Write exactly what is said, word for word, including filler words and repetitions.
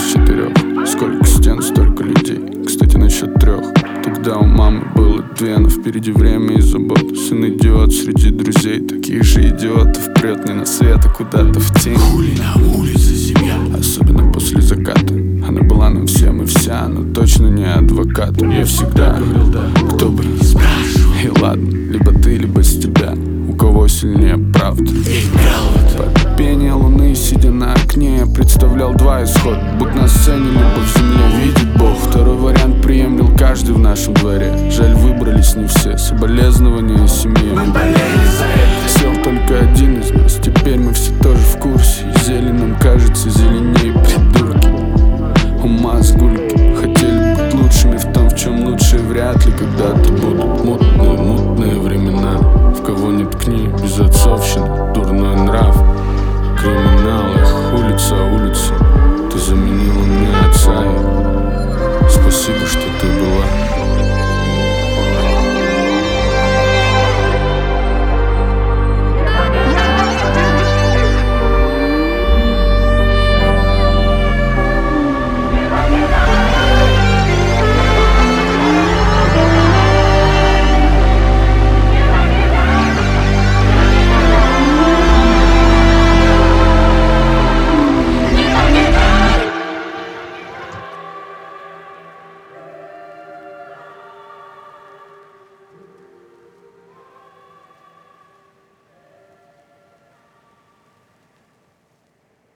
из четырех. Сколько стен, столько людей. Кстати, насчет трех. Тогда у мамы было две, но впереди время и забот. Сын идиот среди друзей, таких же идиотов прет не на свет, а куда-то в тень. Хули на улице семья, особенно после заката. Она была нам всем и вся, но точно не адвокат. Я всегда говорил да, кто бы не спрашивал. И ладно, либо ты, либо с тебя. У кого сильнее правда? Под пение луны, сидя на окне, я представлял два исхода. Будь на сцене, либо в земле, видит Бог. Второй вариант приемлил каждый в нашем дворе. Жаль, выбрались не все, соболезнования семье. Мы болели за это. Сел только один из нас, теперь мы все тоже в курсе. И зелень нам кажется зеленее, придурки. Ума с гульки, хотели быть лучшими в том, в чем лучшие вряд ли когда-то будут. Мутные, мутные времена, в кого не ткни, безотцовщина, дурной нрав. Криминал, эх, улица, улица, ты заменила мне отца. Спасибо, что ты был.